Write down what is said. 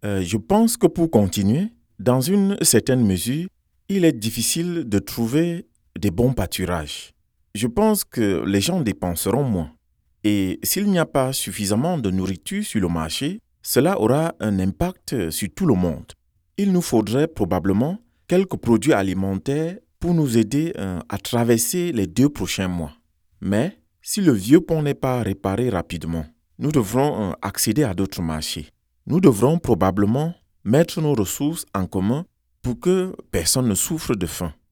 Je pense que pour continuer, dans une certaine mesure, il est difficile de trouver des bons pâturages. Je pense que les gens dépenseront moins. Et s'il n'y a pas suffisamment de nourriture sur le marché, cela aura un impact sur tout le monde. Il nous faudrait probablement quelques produits alimentaires pour nous aider à traverser les 2 prochains mois. Mais si le vieux pont n'est pas réparé rapidement, nous devrons accéder à d'autres marchés. Nous devrons probablement mettre nos ressources en commun pour que personne ne souffre de faim.